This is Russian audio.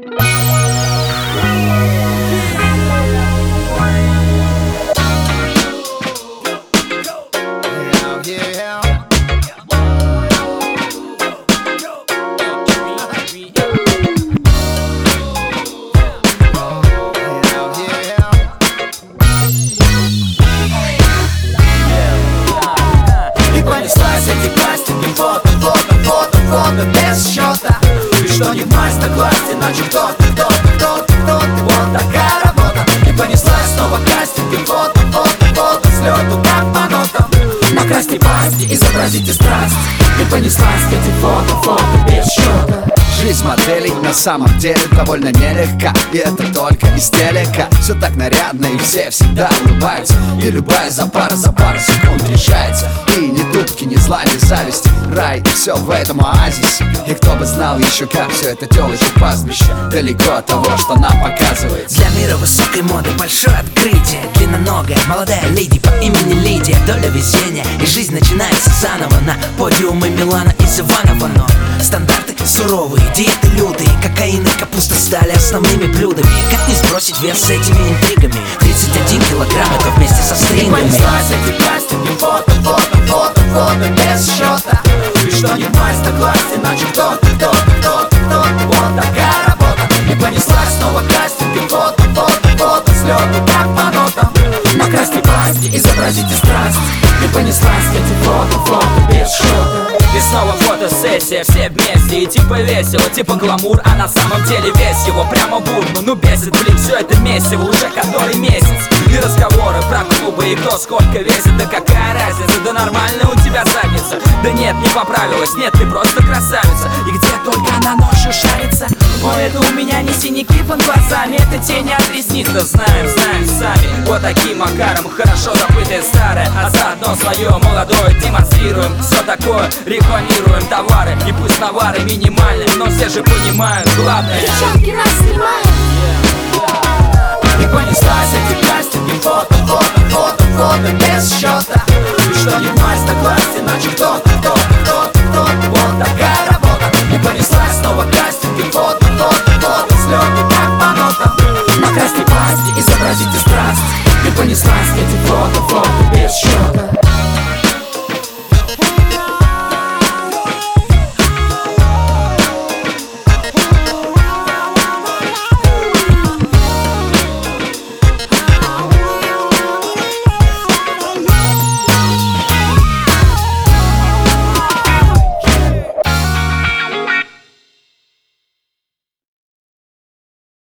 Фото без счета. И что не в масть, так власть, иначе кто-то, вот такая работа. И понеслась снова кастинг, и фото слету, как по нотам. Накрасьте пасти, изобразите страсть. И понеслась эти фото без счета. Жизнь моделей на самом деле довольно нелегка. И это только из телека. Все так нарядно и все всегда улыбаются. И любая за пару секунд решается. И ни дудки, ни зла, ни зависти. Рай, и все в этом оазисе. И кто бы знал еще, как все это телочье пастбище далеко от того, что нам показывается. Для мира высокой моды большое открытие. Длинноногая молодая леди по имени Лидия. Доля везения, и жизнь начинается заново. На подиумы Милана и Иванова. Но стандарты суровые, диеты лютые. Кокаин и капуста стали основными блюдами. Как не сбросить вес с этими интригами? 31 килограмм, это вместе со стрингами. И понеслась эти кастинги, фото без счета. И что не в масть, так власть, иначе кто-то, вот такая работа. И понеслась снова кастинги, фото слету, как по нотам. Накрасьте пасти, изобразите страсть. И понеслась эти фото без счета. И снова фотосессия, все вместе. И типа весело, типа гламур, а на самом деле весь его прямо бурно. Ну бесит, блин, все это месиво уже который месяц. И разговоры про клубы и кто сколько весит. Да какая разница, да нормально у тебя задница. Да нет, не поправилась, нет, ты просто красавица. И где только она ночью шарится. Ой, это у меня не синяки под глазами, это тени от ресниц. Да знаем сами, вот таким макаром. Хорошо забытое старое, а заодно свое молодое демонстрируем. Все такое рекламируем товары. И пусть навары минимальны, но все же понимают главное. Девчонки нас снимают. И понеслась эти кастинги, фото без счета. И что не в масть, так власть, иначе кто-то, вот такая работа. И понеслась снова кастинги, фото слету, как по нотам. Накрасьте пасти, изобразите страсть. И понеслась эти фото без счета.